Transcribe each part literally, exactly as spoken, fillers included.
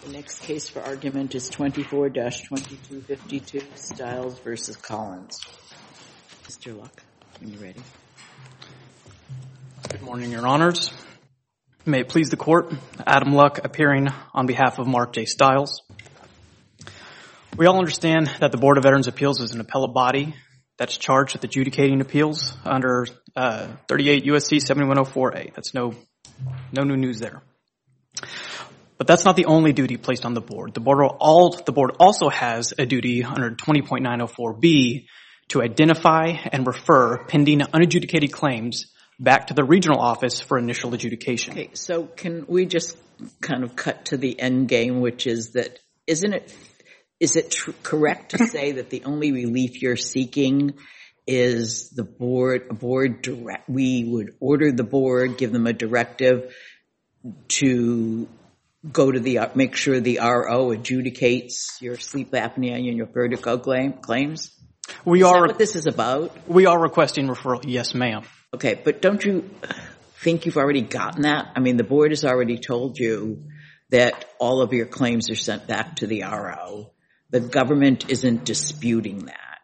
The next case for argument is twenty-four dash twenty-two fifty-two, Stiles versus Collins. Mister Luck, when you're ready. Good morning, Your Honors. May it please the Court, Adam Luck appearing on behalf of Mark J. Stiles. We all understand that the Board of Veterans' Appeals is an appellate body that's charged with adjudicating appeals under uh, thirty-eight U S C seventy-one oh four A. That's no, no new news there. But that's not the only duty placed on the board. The board, all, the board also has a duty under twenty point nine oh four B to identify and refer pending unadjudicated claims back to the regional office for initial adjudication. Okay, so can we just kind of cut to the end game, which is that, isn't it, is it tr- correct to say that the only relief you're seeking is the board, a board direct, we would order the board, give them a directive to go to the, make sure the R O adjudicates your sleep apnea and your vertigo claim, claims? We is are, that what this is about? We are requesting referral, yes ma'am. Okay, but don't you think you've already gotten that? I mean, the board has already told you that all of your claims are sent back to the R O. The government isn't disputing that.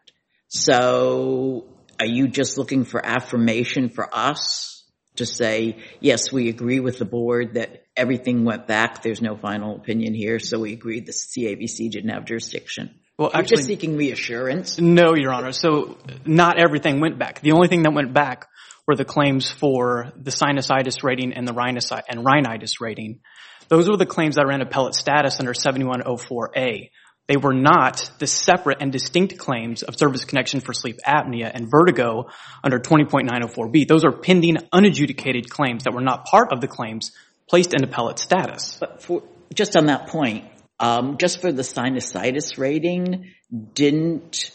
So are you just looking for affirmation for us to say, yes, we agree with the board that everything went back, there's no final opinion here, so we agreed the C A B C didn't have jurisdiction? Well, You're actually, just seeking reassurance? No, Your Honor. So not everything went back. The only thing that went back were the claims for the sinusitis rating and the rhinitis, and rhinitis rating. Those were the claims that were in appellate status under seventy-one oh four A. They were not the separate and distinct claims of service connection for sleep apnea and vertigo under twenty point nine oh four B. Those are pending unadjudicated claims that were not part of the claims placed in appellate status. But for, just on that point, um, just for the sinusitis rating, didn't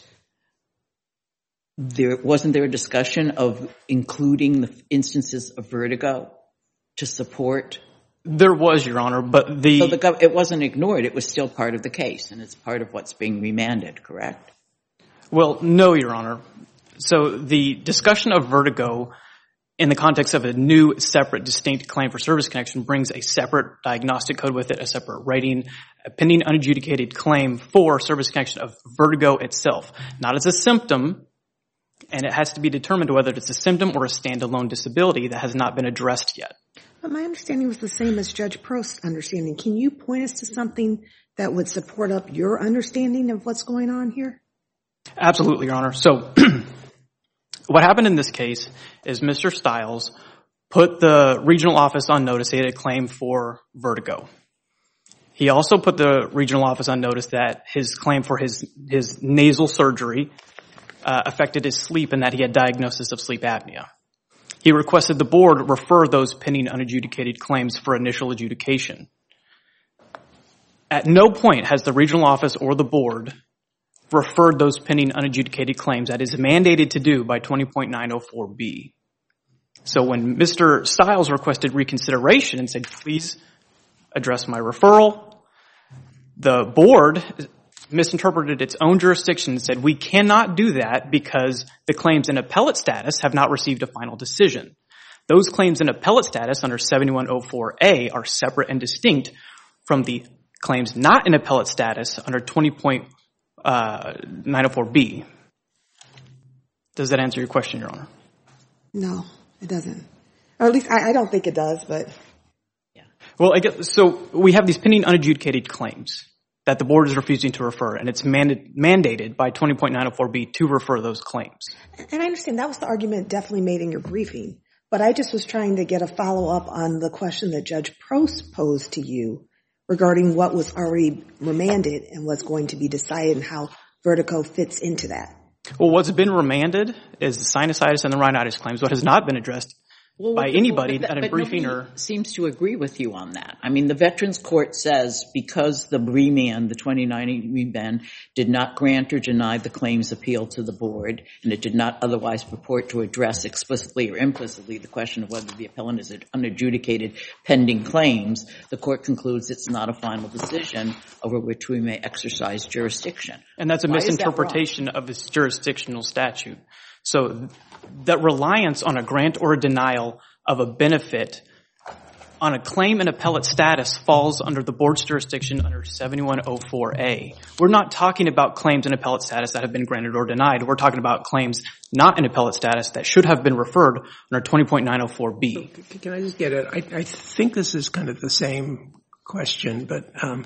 there, wasn't there a discussion of including the instances of vertigo to support? There was, Your Honor, but the... So the gov- it wasn't ignored. It was still part of the case, and it's part of what's being remanded, correct? Well, no, Your Honor. So the discussion of vertigo in the context of a new, separate, distinct claim for service connection brings a separate diagnostic code with it, a separate rating, a pending unadjudicated claim for service connection of vertigo itself, not as a symptom, and it has to be determined whether it's a symptom or a standalone disability that has not been addressed yet. But my understanding was the same as Judge Prost's understanding. Can you point us to something that would support up your understanding of what's going on here? Absolutely, Your Honor. So what happened in this case is Mister Stiles put the regional office on notice. He had a claim for vertigo. He also put the regional office on notice that his claim for his, his nasal surgery uh, affected his sleep and that he had diagnosis of sleep apnea. He requested the board refer those pending unadjudicated claims for initial adjudication. At no point has the regional office or the board referred those pending unadjudicated claims that is mandated to do by twenty point nine oh four B. So when Mister Stiles requested reconsideration and said, please address my referral, the board misinterpreted its own jurisdiction and said, we cannot do that because the claims in appellate status have not received a final decision. Those claims in appellate status under seventy-one oh four A are separate and distinct from the claims not in appellate status under twenty point nine oh four B. Does that answer your question, Your Honor? No, it doesn't. Or at least I, I don't think it does, but... Yeah. Well, I guess, so we have these pending unadjudicated claims that the board is refusing to refer, and it's manda- mandated by twenty point nine oh four B to refer those claims. And I understand that was the argument definitely made in your briefing, but I just was trying to get a follow-up on the question that Judge Prost posed to you regarding what was already remanded and what's going to be decided and how vertigo fits into that. Well, what's been remanded is the sinusitis and the rhinitis claims. What has not been addressed well, by anybody well, that, at a briefing or... seems to agree with you on that. I mean, the Veterans Court says because the remand, the twenty nineteen remand, did not grant or deny the claims appeal to the board, and it did not otherwise purport to address explicitly or implicitly the question of whether the appellant is unadjudicated pending claims, the court concludes it's not a final decision over which we may exercise jurisdiction. And that's a Why misinterpretation of this jurisdictional statute. So that reliance on a grant or a denial of a benefit on a claim in appellate status falls under the board's jurisdiction under seventy-one oh four A. We're not talking about claims in appellate status that have been granted or denied. We're talking about claims not in appellate status that should have been referred under twenty point nine oh four B. So, can I just get it? I, I think this is kind of the same question, but um,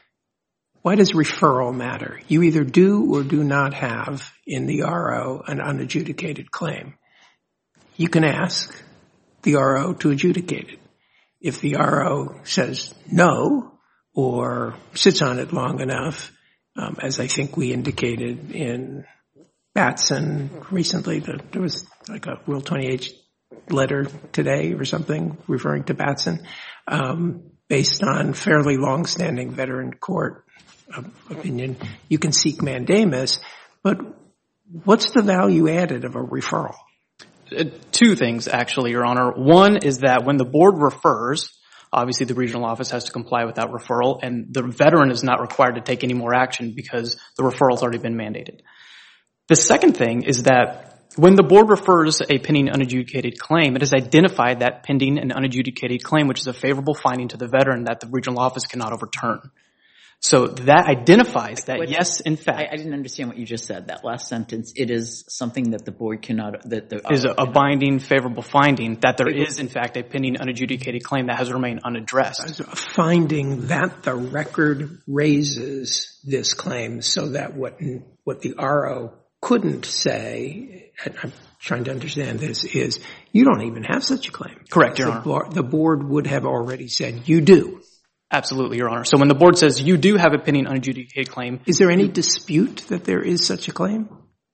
why does referral matter? You either do or do not have in the R O an unadjudicated claim. You can ask the R O to adjudicate it. If the R O says no or sits on it long enough, um, as I think we indicated in Batson recently, that there was like a Rule twenty-eight letter today or something referring to Batson, um, based on fairly long-standing veteran court opinion, you can seek mandamus, but what's the value added of a referral? Uh, two things, actually, Your Honor. One is that when the board refers, obviously the regional office has to comply with that referral, and the veteran is not required to take any more action because the referral's already been mandated. The second thing is that when the board refers a pending unadjudicated claim, it has identified that pending and unadjudicated claim, which is a favorable finding to the veteran that the regional office cannot overturn. So that identifies that, yes, in fact. I, I didn't understand what you just said, that last sentence. It is something that the board cannot, that the. Is a, a binding favorable finding that there is, in fact, a pending unadjudicated claim that has remained unaddressed. A finding that the record raises this claim so that what, what the R O couldn't say, and I'm trying to understand this, is you don't even have such a claim. Correct, Your the Honor. Bo- the board would have already said you do. Absolutely, Your Honor. So when the board says you do have a pending unadjudicated claim. Is there any dispute that there is such a claim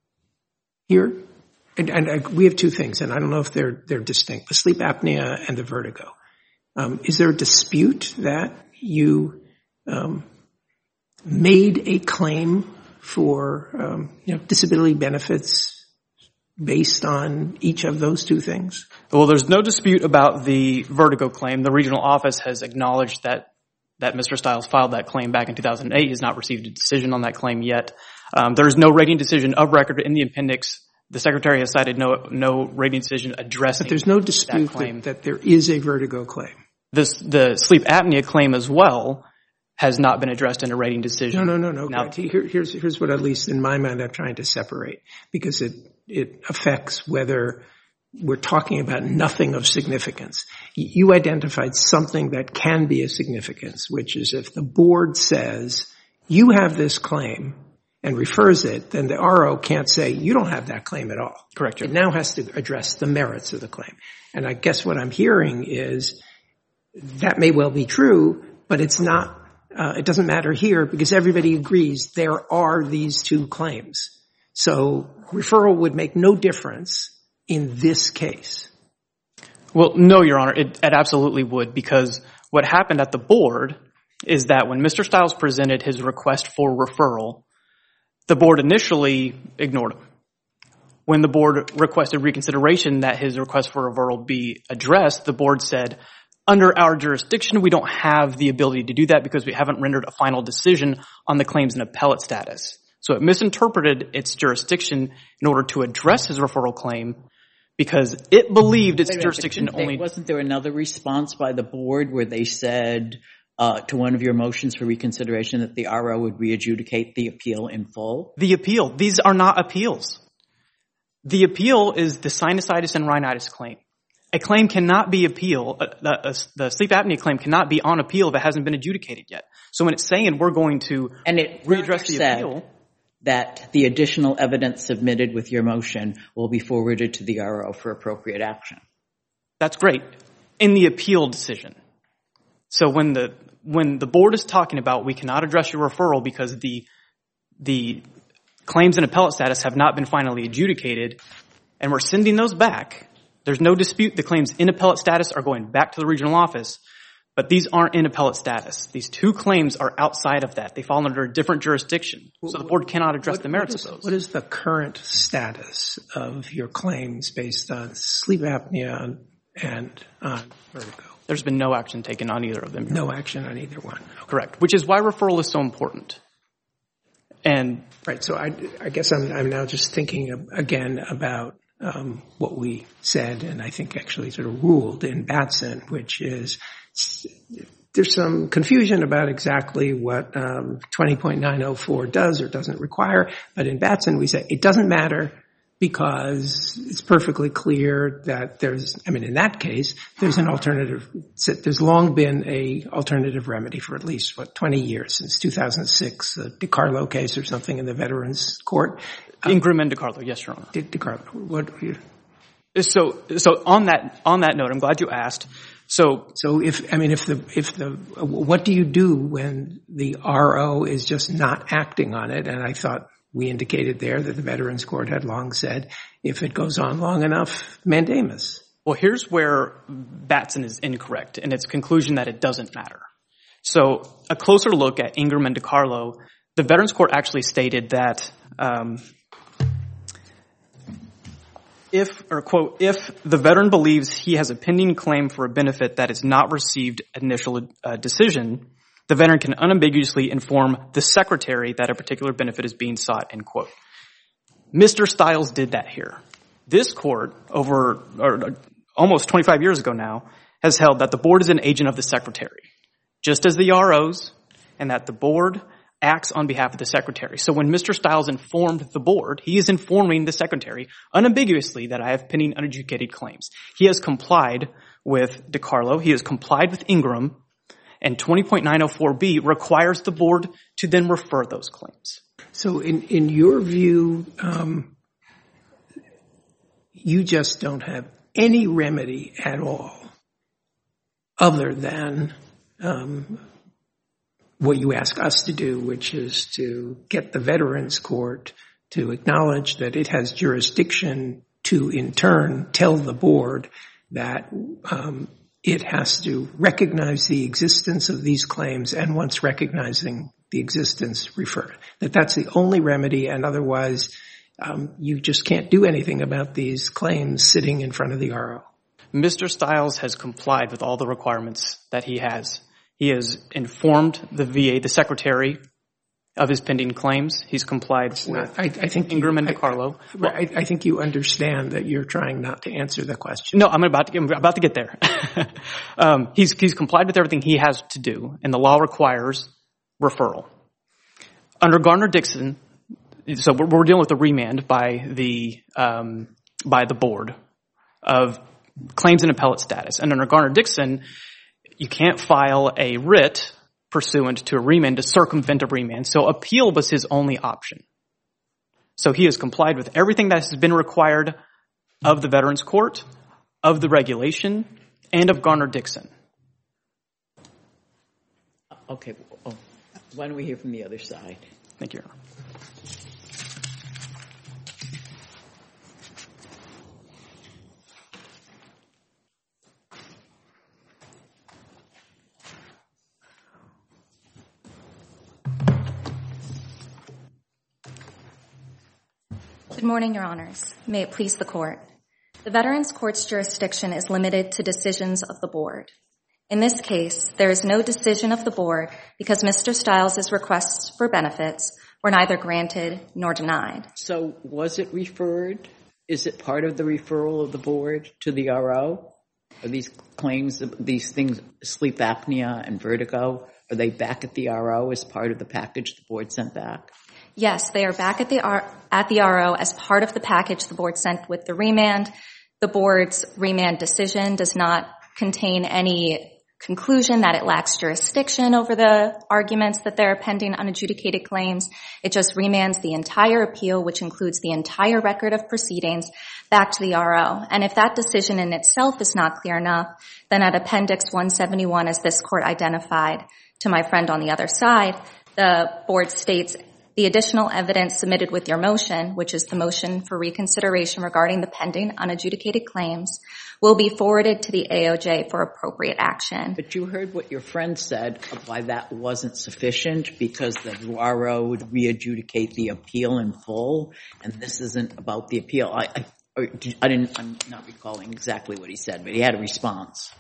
here? And, and I, we have two things, and I don't know if they're, they're distinct, the sleep apnea and the vertigo. Um, is there a dispute that you um, made a claim for um, you know, disability benefits based on each of those two things? Well, there's no dispute about the vertigo claim. The regional office has acknowledged that that Mister Stiles filed that claim back in two thousand eight. He has not received a decision on that claim yet. Um, there is no rating decision of record in the appendix. The Secretary has cited no no rating decision addressing But there's no dispute that claim. That, that there is a vertigo claim. This, the sleep apnea claim as well has not been addressed in a rating decision. No, no, no, no. Now, Here, here's, here's what, at least in my mind, I'm trying to separate, because it, it affects whether we're talking about nothing of significance. You identified something that can be of significance, which is if the board says you have this claim and refers it, then the R O can't say you don't have that claim at all. Correct. It now has to address the merits of the claim. And I guess what I'm hearing is that may well be true, but it's not, uh, it doesn't matter here because everybody agrees there are these two claims. So referral would make no difference in this case. Well, no, Your Honor, it, it absolutely would, because what happened at the board is that when Mister Stiles presented his request for referral, the board initially ignored him. When the board requested reconsideration that his request for referral be addressed, the board said, under our jurisdiction, we don't have the ability to do that because we haven't rendered a final decision on the claims in appellate status. So it misinterpreted its jurisdiction in order to address his referral claim because it believed its Wait a minute, jurisdiction but didn't they- only... Wasn't there another response by the board where they said uh, to one of your motions for reconsideration that the R O would re-adjudicate the appeal in full? The appeal. These are not appeals. The appeal is the sinusitis and rhinitis claim. A claim cannot be appeal, uh, the, uh, the sleep apnea claim cannot be on appeal if it hasn't been adjudicated yet. So when it's saying we're going to and it readdress the said appeal... that the additional evidence submitted with your motion will be forwarded to the R O for appropriate action. That's great. In the appeal decision. So when the when the board is talking about we cannot address your referral because the the claims in appellate status have not been finally adjudicated and we're sending those back, there's no dispute the claims in appellate status are going back to the regional office, but these aren't in appellate status. These two claims are outside of that. They fall under a different jurisdiction. So the board cannot address What- the merits what is, of those. What is the current status of your claims based on sleep apnea and on vertigo? There's been no action taken on either of them. No action on either one. Correct. Which is why referral is so important. And Right. So I, I guess I'm, I'm now just thinking of, again about um, what we said, and I think actually sort of ruled in Batson, which is there's some confusion about exactly what um, twenty point nine oh four does or doesn't require. But in Batson, we say it doesn't matter because it's perfectly clear that there's, I mean, in that case, there's an alternative. There's long been a alternative remedy for at least, what, twenty years, since two thousand six, the DiCarlo case or something in the Veterans Court. Ingram and DiCarlo, yes, Your Honor. Di- DiCarlo, what? So, so on that, on that note, I'm glad you asked. So, so if, I mean, if the, if the, what do you do when the R O is just not acting on it? And I thought we indicated there that the Veterans Court had long said, if it goes on long enough, mandamus. Well, here's where Batson is incorrect in its conclusion that it doesn't matter. So, a closer look at Ingram and DiCarlo, the Veterans Court actually stated that, um, If, or quote, if the veteran believes he has a pending claim for a benefit that is not received initial uh, decision, the veteran can unambiguously inform the secretary that a particular benefit is being sought, end quote. Mister Stiles did that here. This court, over or almost twenty-five years ago now, has held that the board is an agent of the secretary, just as the R Os, and that the board acts on behalf of the secretary. So when Mister Stiles informed the board, he is informing the secretary unambiguously that I have pending unadjudicated claims. He has complied with DiCarlo. He has complied with Ingram. And twenty point nine oh four B requires the board to then refer those claims. So in, in your view, um, you just don't have any remedy at all other than um what you ask us to do, which is to get the Veterans Court to acknowledge that it has jurisdiction to, in turn, tell the board that um, it has to recognize the existence of these claims, and once recognizing the existence, refer. That that's the only remedy, and otherwise um, you just can't do anything about these claims sitting in front of the R O. Mister Stiles has complied with all the requirements that he has. He has informed the V A, the secretary, of his pending claims. He's complied with I, I think Ingram you, and DiCarlo. I, well, I, I think you understand that you're trying not to answer the question. No, I'm about to, I'm about to get there. um, he's, he's complied with everything he has to do, and the law requires referral. Under Garner-Dixon, so we're, we're dealing with a remand by the um, by the board of claims in appellate status. And under Garner-Dixon, you can't file a writ pursuant to a remand to circumvent a remand. So appeal was his only option. So he has complied with everything that has been required of the Veterans Court, of the regulation, and of Garner-Dixon. Okay. Oh, why don't we hear from the other side? Thank you, Your Honor. Good morning, Your Honors. May it please the Court. The Veterans Court's jurisdiction is limited to decisions of the Board. In this case, there is no decision of the Board because Mister Stiles' requests for benefits were neither granted nor denied. So was it referred? Is it part of the referral of the Board to the R O? Are these claims, these things, sleep apnea and vertigo, are they back at the R O as part of the package the Board sent back? Yes, they are back at the R- at the R O as part of the package the Board sent with the remand. The Board's remand decision does not contain any conclusion that it lacks jurisdiction over the arguments that there are pending unadjudicated claims. It just remands the entire appeal, which includes the entire record of proceedings, back to the R O. And if that decision in itself is not clear enough, then at Appendix one seventy-one, as this Court identified to my friend on the other side, the Board states, the additional evidence submitted with your motion, which is the motion for reconsideration regarding the pending unadjudicated claims, will be forwarded to the A O J for appropriate action. But you heard what your friend said of why that wasn't sufficient, because the R O would re-adjudicate the appeal in full, and this isn't about the appeal. I, I, or I didn't, I'm not recalling exactly what he said, but he had a response.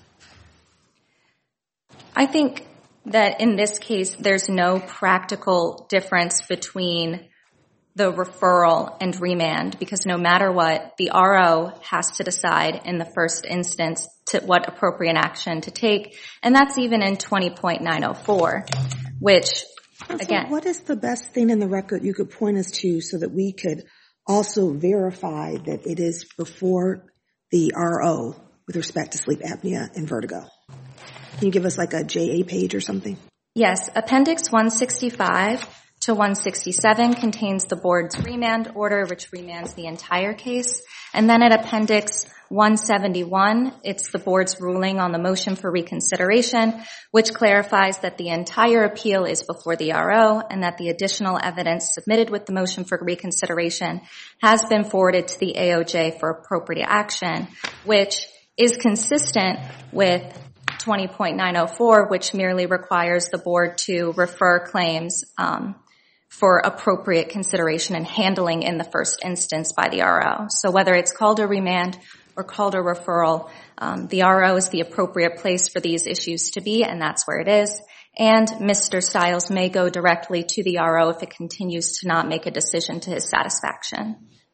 I think that in this case, there's no practical difference between the referral and remand, because no matter what, the R O has to decide in the first instance to what appropriate action to take, and that's even in twenty point nine oh four, which, again... So what is the best thing in the record you could point us to so that we could also verify that it is before the R O with respect to sleep apnea and vertigo? Can you give us like a J A page or something? Yes. Appendix one sixty-five to one sixty-seven contains the board's remand order, which remands the entire case. And then at Appendix one seventy-one, it's the board's ruling on the motion for reconsideration, which clarifies that the entire appeal is before the R O and that the additional evidence submitted with the motion for reconsideration has been forwarded to the A O J for appropriate action, which is consistent with twenty point nine oh four, which merely requires the board to refer claims um, for appropriate consideration and handling in the first instance by the R O. So whether it's called a remand or called a referral, um, the R O is the appropriate place for these issues to be, and that's where it is. And Mister Stiles may go directly to the R O if it continues to not make a decision to his satisfaction.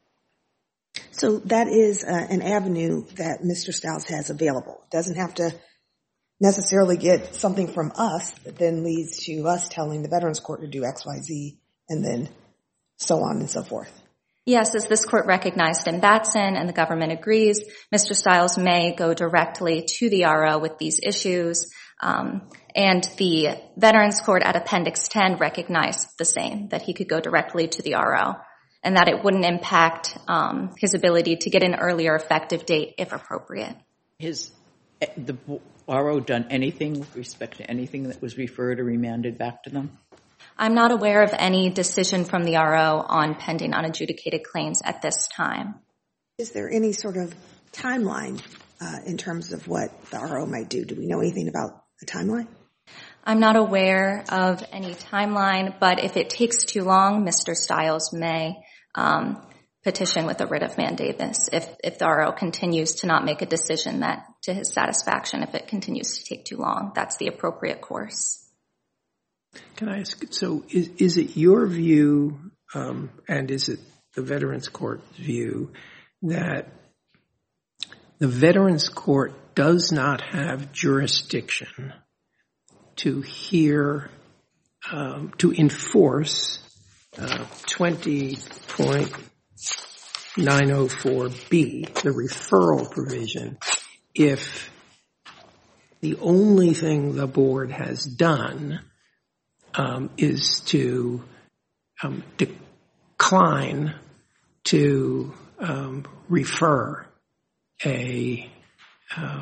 So that is uh, an avenue that Mister Stiles has available. Doesn't have to necessarily get something from us that then leads to us telling the Veterans Court to do X, Y, Z, and then so on and so forth. Yes, as this court recognized in Batson and the government agrees, Mister Stiles may go directly to the R O with these issues, um, and the Veterans Court at Appendix ten recognized the same, that he could go directly to the R O, and that it wouldn't impact um, his ability to get an earlier effective date if appropriate. Has the R O done anything with respect to anything that was referred or remanded back to them? I'm not aware of any decision from the R O on pending unadjudicated claims at this time. Is there any sort of timeline uh, in terms of what the R O might do? Do we know anything about a timeline? I'm not aware of any timeline, but if it takes too long, Mister Stiles may um, petition with a writ of mandamus if, if the R O continues to not make a decision that to his satisfaction. If it continues to take too long, that's the appropriate course. Can I ask, so is, is it your view, um, and is it the Veterans Court's view, that the Veterans Court does not have jurisdiction to hear, um, to enforce uh, twenty point nine oh four B, the referral provision, if the only thing the board has done Um, is to um, decline to um, refer a uh,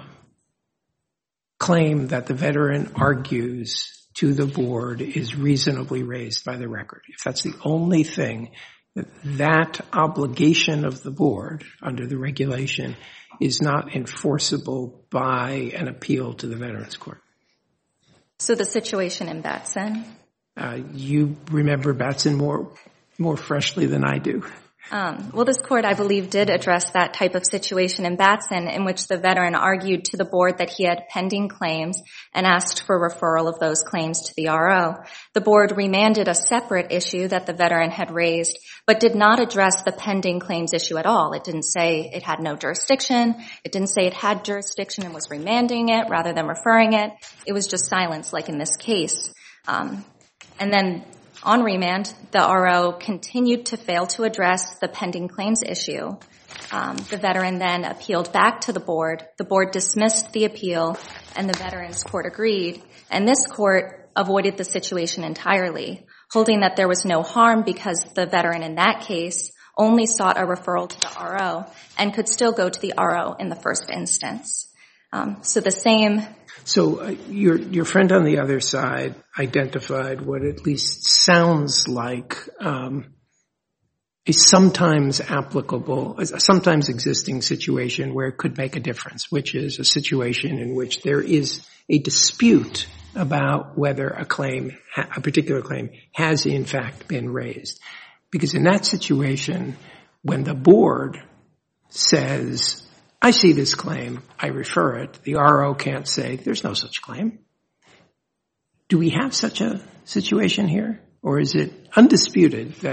claim that the veteran argues to the board is reasonably raised by the record. If that's the only thing, that, that obligation of the board under the regulation is not enforceable by an appeal to the Veterans Court. So the situation in Batson? Uh, you remember Batson more more freshly than I do. Um, well, this court, I believe, did address that type of situation in Batson, in which the veteran argued to the board that he had pending claims and asked for referral of those claims to the R O. The board remanded a separate issue that the veteran had raised, but did not address the pending claims issue at all. It didn't say it had no jurisdiction. It didn't say it had jurisdiction and was remanding it rather than referring it. It was just silence, like in this case. Um, and then on remand, the R O continued to fail to address the pending claims issue. Um, the veteran then appealed back to the board. The board dismissed the appeal, and the Veterans Court agreed. And this court avoided the situation entirely, holding that there was no harm because the veteran in that case only sought a referral to the R O and could still go to the R O in the first instance. Um, so the same... So uh, your your friend on the other side identified what at least sounds like um, a sometimes applicable, a sometimes existing situation where it could make a difference, which is a situation in which there is a dispute about whether a claim, a particular claim, has in fact been raised. Because in that situation, when the board says, I see this claim, I refer it, the R O can't say, there's no such claim. Do we have such a situation here? Or is it undisputed that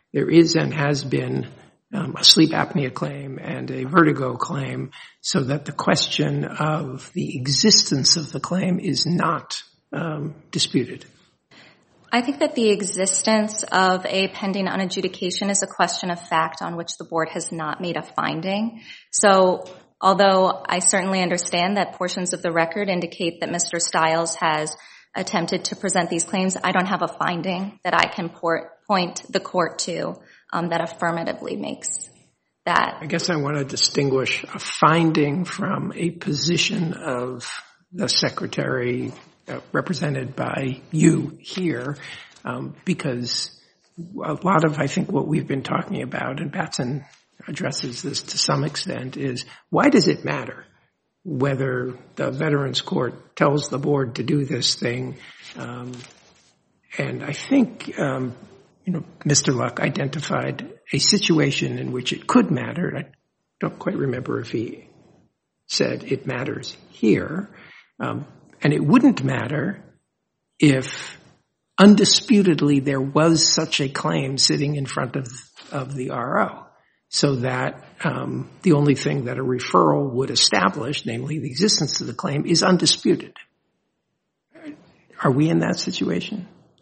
there is and has been um, a sleep apnea claim and a vertigo claim, so that the question of the existence of the claim is not um, disputed? I think that the existence of a pending unadjudication is a question of fact on which the board has not made a finding. So although I certainly understand that portions of the record indicate that Mister Stiles has attempted to present these claims, I don't have a finding that I can port, point the court to um, that affirmatively makes that. I guess I want to distinguish a finding from a position of the Secretary uh, represented by you here, um, because a lot of, I think, what we've been talking about, and Batson addresses this to some extent, is why does it matter whether the Veterans Court tells the board to do this thing? Um, and I think, um, you know, Mister Luck identified a situation in which it could matter. I don't quite remember if he said it matters here. Um, and it wouldn't matter if undisputedly there was such a claim sitting in front of, of the R O. So that um, the only thing that a referral would establish, namely the existence of the claim, is undisputed. Are we in that situation?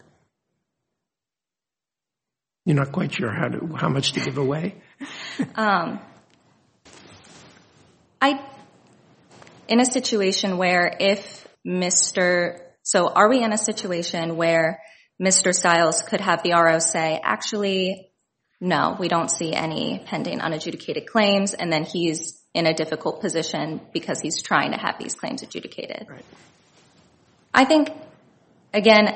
You're not quite sure how to, how much to give away? um, I, in a situation where if Mister So are we in a situation where Mister Stiles could have the R O say, actually, no, we don't see any pending unadjudicated claims, and then he's in a difficult position because he's trying to have these claims adjudicated. Right. I think, again,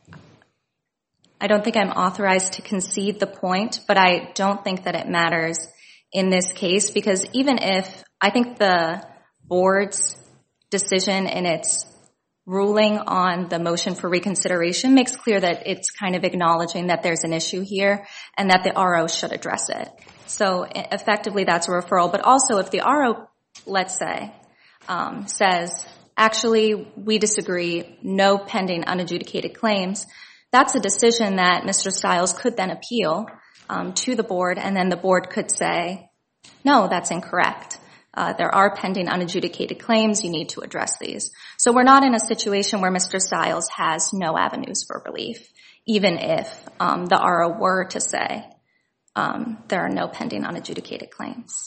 I don't think I'm authorized to concede the point, but I don't think that it matters in this case, because even if I think the board's decision in its ruling on the motion for reconsideration makes clear that it's kind of acknowledging that there's an issue here and that the R O should address it. So effectively that's a referral. But also if the R O, let's say, um, says, actually, we disagree, no pending unadjudicated claims, that's a decision that Mister Stiles could then appeal um, to the board, and then the board could say, no, that's incorrect. Uh, there are pending unadjudicated claims. You need to address these. So we're not in a situation where Mister Stiles has no avenues for relief, even if um, the R O were to say um, there are no pending unadjudicated claims.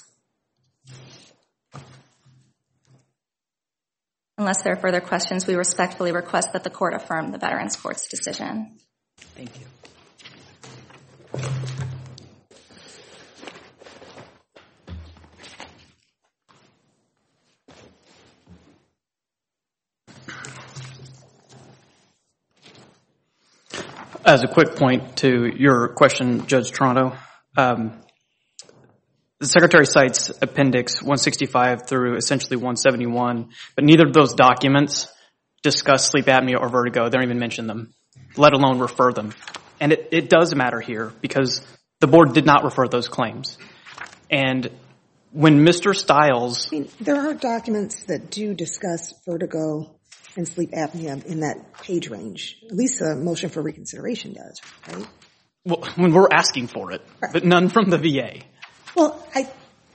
Unless there are further questions, we respectfully request that the court affirm the Veterans Court's decision. Thank you. As a quick point to your question, Judge Toronto, um, the Secretary cites Appendix one sixty-five through essentially one seventy-one, but neither of those documents discuss sleep apnea or vertigo. They don't even mention them, let alone refer them. And it, it does matter here because the board did not refer those claims. And when Mister Stiles... I mean, there are documents that do discuss vertigo and sleep apnea in that page range. At least a motion for reconsideration does, right? Well, when we're asking for it, right. But none from the V A. Well, I,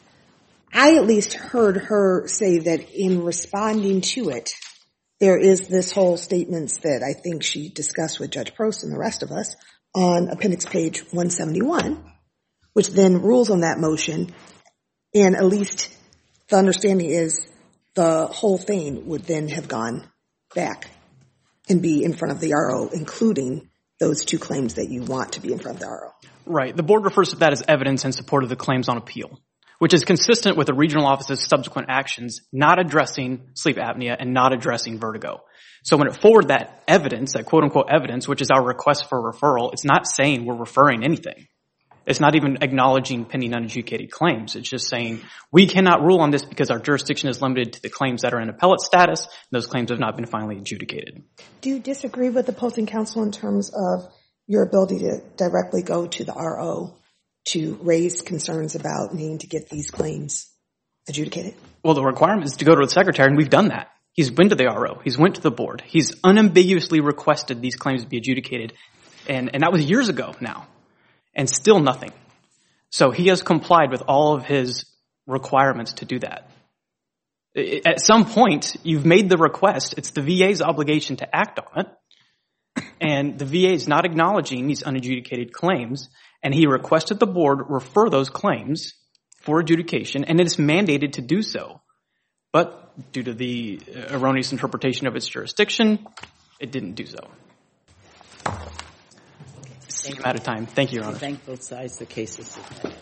I at least heard her say that in responding to it, there is this whole statements that I think she discussed with Judge Prost and the rest of us on appendix page one seventy-one, which then rules on that motion, and at least the understanding is the whole thing would then have gone back and be in front of the R O, including those two claims that you want to be in front of the R O. Right. The board refers to that as evidence in support of the claims on appeal, which is consistent with the regional office's subsequent actions not addressing sleep apnea and not addressing vertigo. So when it forwarded that evidence, that quote-unquote evidence, which is our request for referral, it's not saying we're referring anything. It's not even acknowledging pending unadjudicated claims. It's just saying we cannot rule on this because our jurisdiction is limited to the claims that are in appellate status, and those claims have not been finally adjudicated. Do you disagree with the opposing counsel in terms of your ability to directly go to the R O to raise concerns about needing to get these claims adjudicated? Well, the requirement is to go to the secretary, and we've done that. He's been to the R O. He's went to the board. He's unambiguously requested these claims be adjudicated, and, and that was years ago now. and still nothing. So he has complied with all of his requirements to do that. At some point, you've made the request. It's the V A's obligation to act on it. And the V A is not acknowledging these unadjudicated claims. And he requested the board refer those claims for adjudication, and it is mandated to do so. But due to the erroneous interpretation of its jurisdiction, it didn't do so. I'm out of time. Thank you, Your Honor. Thank both sides. The case is submitted.